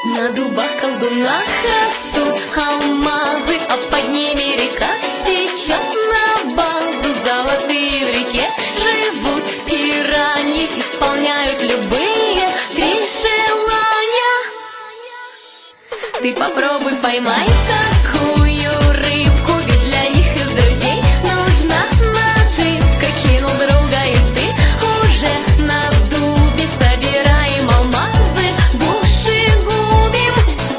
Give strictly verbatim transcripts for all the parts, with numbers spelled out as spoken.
На дубах колдунах растут алмазы, а под ними река течет на базу. Золотые в реке живут пираньи, исполняют любые три желания. Ты попробуй поймай такую рыбку, ведь для них из друзей нужна наживка. Кинул друга и ты уже на дубе, собираем алмазы, душегубим.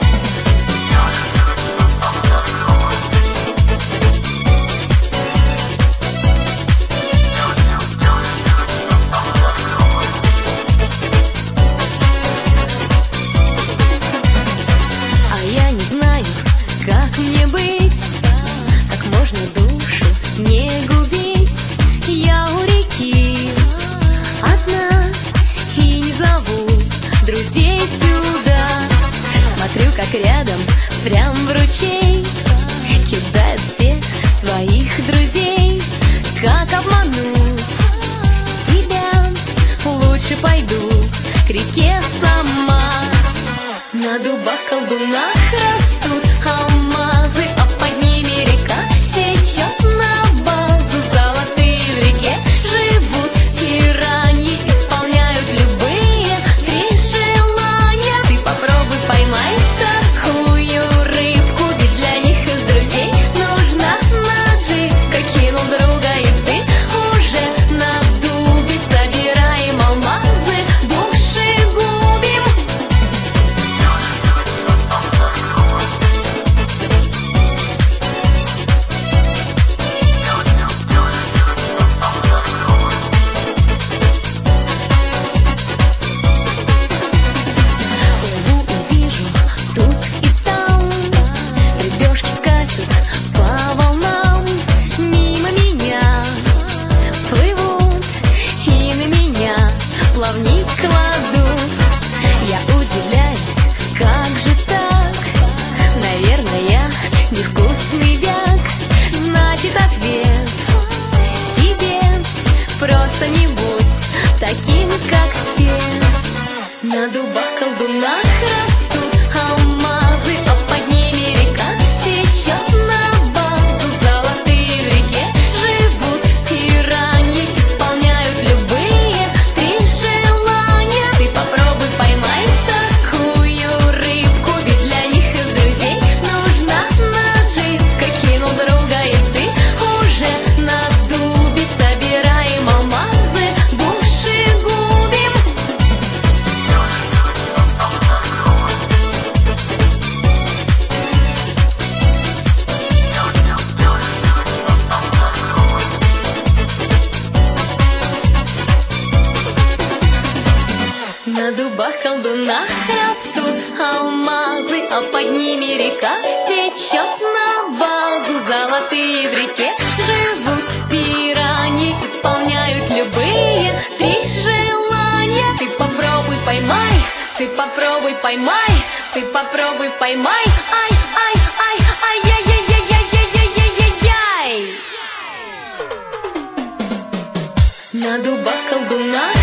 А я не знаю, как мне быть, как можно душу не губить. Я у реки одна и не зову друзей сюда. Смотрю, как рядом, прям в ручей, кидают всех своих друзей. Как обмануть себя? Лучше пойду к реке сама. На дубах колдунах растут алмазы, а под ними река течет на базу. Золотые в реке живут пираньи, исполняют любые три желания. Ты попробуй поймай такую рыбку, ведь для них из друзей нужна наживка. Кинул друга и ты уже на дубе, собираем алмазы, душегубим. Плыву и вижу тут и там, рыбешки скачут по волнам. Мимо меня плывут и на меня плавник кладут. Я удивляюсь, как же так? Наверное, я невкусный бяк. Значит, ответ в себе: просто не будь таким, как все. На дубах колдунах растут алмазы, а под ними река течет на базу. Золотые в реке живут пираньи, исполняют любые три желания. Ты попробуй поймай такую рыбку, ведь для них из друзей нужна наживка. Кинул друга и ты уже на дубе, собираем алмазы, душегубим. На дубах колдунах растут алмазы, а под ними река течет на базу. Золотые в реке живут пираньи, исполняют любые три желания. Ты попробуй поймай, ты попробуй поймай, ты попробуй поймай. Ай, ай, ай, ай, яй, яй, яй, яй, яй, яй, яй, яй. На дубах колдунах